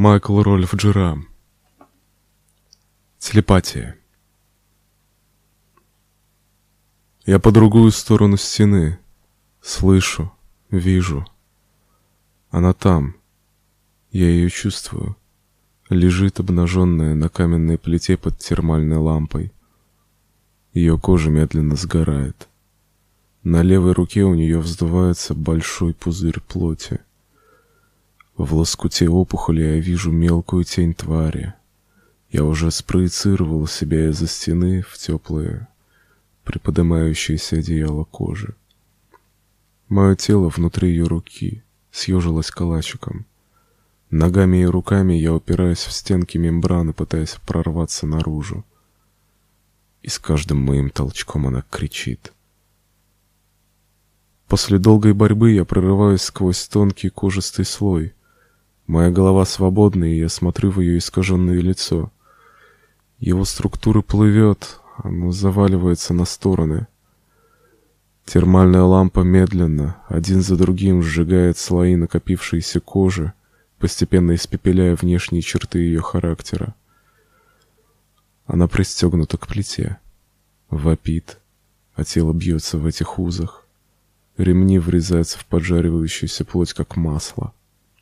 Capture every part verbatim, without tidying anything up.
Майкл Рольф Джерам. Телепатия. Я по другую сторону стены. Слышу, вижу. Она там. Я ее чувствую. Лежит обнаженная на каменной плите под термальной лампой. Ее кожа медленно сгорает. На левой руке у нее вздувается большой пузырь плоти. В лоскуте опухоли я вижу мелкую тень твари. Я уже спроецировал себя из-за стены в теплое, приподнимающееся одеяло кожи. Мое тело внутри ее руки съежилось калачиком. Ногами и руками я упираюсь в стенки мембраны, пытаясь прорваться наружу. И с каждым моим толчком она кричит. После долгой борьбы я прорываюсь сквозь тонкий кожистый слой. Моя голова свободна, и я смотрю в ее искаженное лицо. Его структура плывет, оно заваливается на стороны. Термальная лампа медленно, один за другим, сжигает слои накопившейся кожи, постепенно испепеляя внешние черты ее характера. Она пристегнута к плите, вопит, а тело бьется в этих узах. Ремни врезаются в поджаривающуюся плоть, как масло.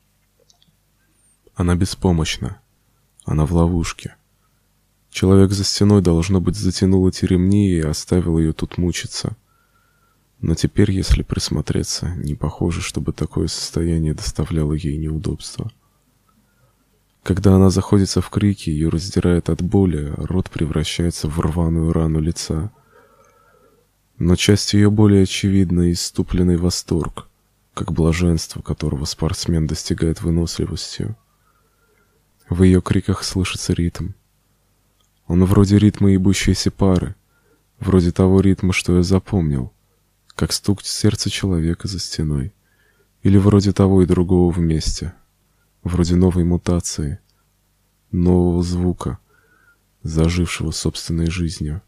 Она беспомощна. Она в ловушке. Человек за стеной, должно быть, затянул эти ремни и оставил ее тут мучиться. Но теперь, если присмотреться, не похоже, чтобы такое состояние доставляло ей неудобства. Когда она заходится в крики, ее раздирает от боли, а рот превращается в рваную рану лица. Но часть ее боли очевидна исступленный восторг, как блаженство, которого спортсмен достигает выносливостью. В ее криках слышится ритм. Он вроде ритма ебущейся пары, вроде того ритма, что я запомнил, как стук сердца человека за стеной, или вроде того и другого вместе, вроде новой мутации, нового звука, зажившего собственной жизнью.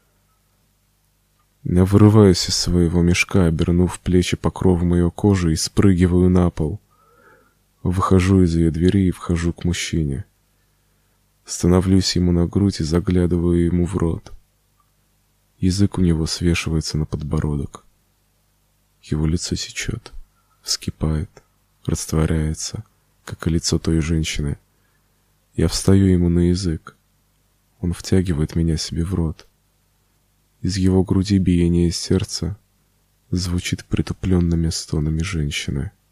Я вырываюсь из своего мешка, обернув плечи покровом ее кожи, и спрыгиваю на пол. Выхожу из ее двери и вхожу к мужчине. Становлюсь ему на грудь и заглядываю ему в рот. Язык у него свешивается на подбородок. Его лицо течет, вскипает, растворяется, как и лицо той женщины. Я встаю ему на язык. Он втягивает меня себе в рот. Из его груди биение сердца звучит притупленными стонами женщины.